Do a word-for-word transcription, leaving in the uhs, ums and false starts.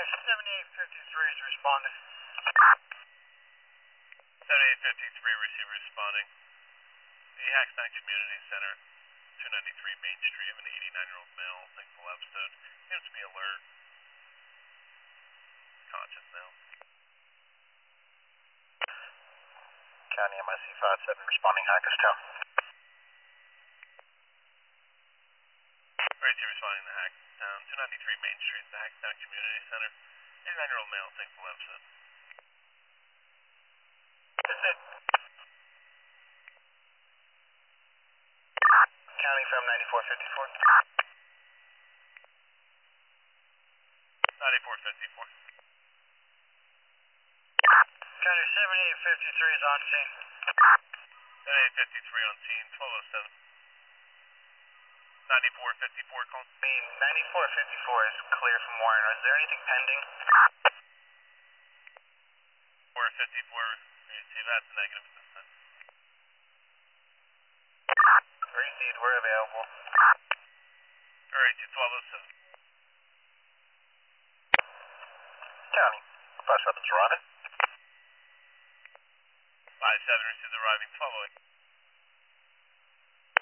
seventy-eight fifty-three is responding. seventy-eight fifty-three, receiver responding. The Hackstown Community Center, two ninety-three Main Street, of an eighty-nine-year-old male, thankful episode. Seems to be alert. Conscious now. County M I C five seven responding Hackestown. Receiver responding to Hackstown, two ninety-three Main Street, the Hackstown Community Center, eighty-nine-year-old male, thankful episode. That's it. County from ninety-four fifty-four. ninety-four fifty-four. County seventy-eight fifty-three is on scene. seventy-eight fifty-three on scene, twelve oh seven. ninety-four fifty-four call. I mean, ninety-four fifty-four is clear from Warren. Is there anything pending? four fifty-four, receive, that's a negative at this time. Receive, we're available. Alright, twelve oh seven. County, five seven's arriving. five seven, receive arriving, twelve oh eight.